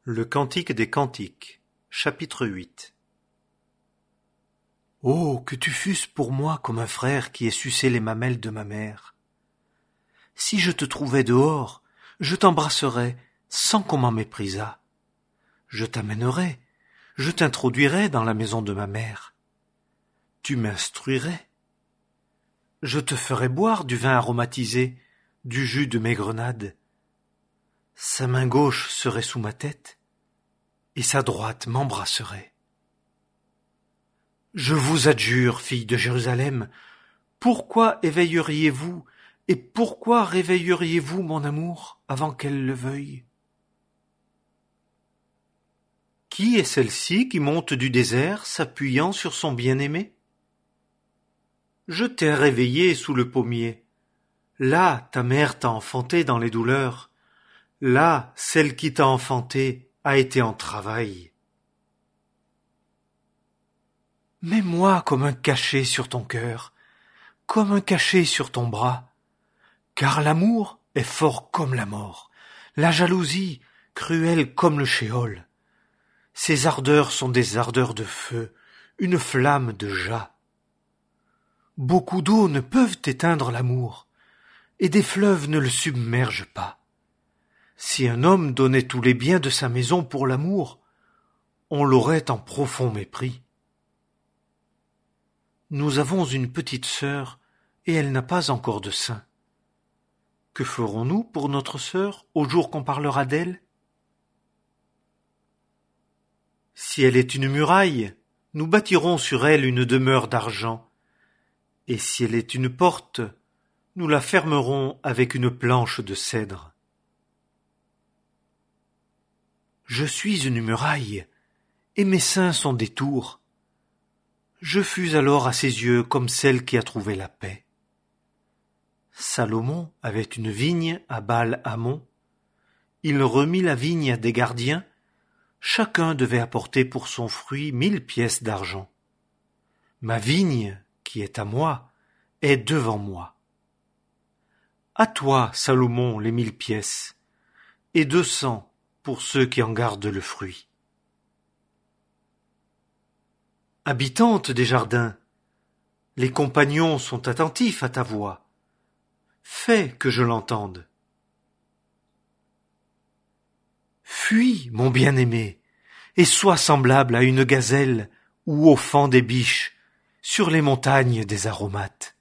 Le Cantique des Cantiques, chapitre 8. Oh, que tu fusses pour moi comme un frère qui ait sucé les mamelles de ma mère. Si je te trouvais dehors, je t'embrasserais sans qu'on m'en méprisât. Je t'amènerais, je t'introduirais dans la maison de ma mère. Tu m'instruirais. Je te ferais boire du vin aromatisé, du jus de mes grenades. Sa main gauche serait sous ma tête, et sa droite m'embrasserait. Je vous adjure, filles de Jérusalem, pourquoi éveilleriez-vous et pourquoi réveilleriez-vous mon amour avant qu'elle le veuille? Qui est celle-ci qui monte du désert s'appuyant sur son bien-aimé? Je t'ai réveillé sous le pommier. Là, ta mère t'a enfanté dans les douleurs. Là, celle qui t'a enfanté a été en travail. Mets-moi comme un cachet sur ton cœur, comme un cachet sur ton bras, car l'amour est fort comme la mort, la jalousie cruelle comme le shéol. Ses ardeurs sont des ardeurs de feu, une flamme de jas. Beaucoup d'eau ne peuvent éteindre l'amour, et des fleuves ne le submergent pas. Si un homme donnait tous les biens de sa maison pour l'amour, on l'aurait en profond mépris. Nous avons une petite sœur, et elle n'a pas encore de sein. Que ferons-nous pour notre sœur au jour qu'on parlera d'elle? Si elle est une muraille, nous bâtirons sur elle une demeure d'argent, et si elle est une porte, nous la fermerons avec une planche de cèdre. Je suis une muraille, et mes seins sont des tours. Je fus alors à ses yeux comme celle qui a trouvé la paix. Salomon avait une vigne à Baal-Hamon. Il remit la vigne à des gardiens. Chacun devait apporter pour son fruit 1000 pièces d'argent. Ma vigne, qui est à moi, est devant moi. À toi, Salomon, les 1000 pièces, et 200 pour ceux qui en gardent le fruit. Habitante des jardins, les compagnons sont attentifs à ta voix. Fais que je l'entende. Fuis, mon bien-aimé, et sois semblable à une gazelle ou au faon des biches sur les montagnes des aromates.